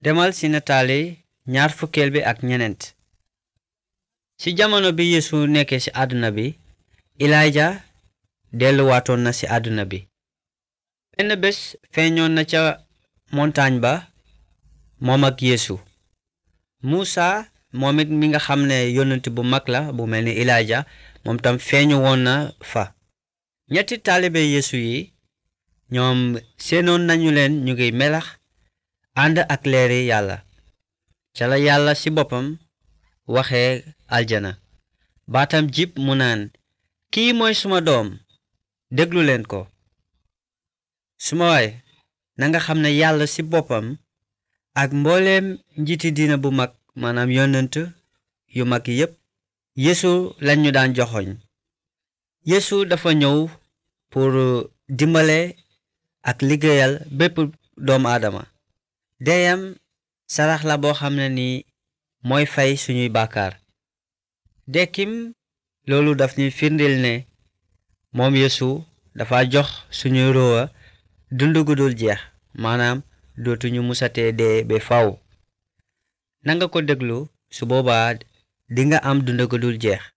demal ci nataali ñaar fukkeel bi ak ñeneent. ci jamono bi Yeesu nekkee ci àdduna bi Elijah delluwaatoon na ci àdduna bi. benn bés feeñoon na ca montagne ba moom ak Yeesu. Muusa moom it mi nga xam ne yonent bu mag la bu mel ni Elijah moom tam feeñu woon na fa. ñetti taalibe Yeesu yi ñoom seenoon nañu leen ñu ngi melax ànd ak leeri yàlla. ca la yàlla ci boppam waxee aljana baatam jib mu naan, kii mooy suma doom, déglu leen ko. suma waay na nga xam ne yàlla ci boppam ak mbooleem njiiti diina bu mag maanaam yonent yu mag yépp Yeesu lañ ñu daan joxoñ. Yeesu dafa ñëw pour dimbale ak liggéeyal bépp doomu aadama. deeyam sarax la boo xam ne ni mooy fay suñuy bàkkaar. dekkim loolu daf ñuy firndeel ne moom Yeesu dafa jox suñuy róowa dund gu dul jeex maanaam dootuñu musatee dee ba faw. nanga ko déglu su boobaa dinga am dund gu dul jeex.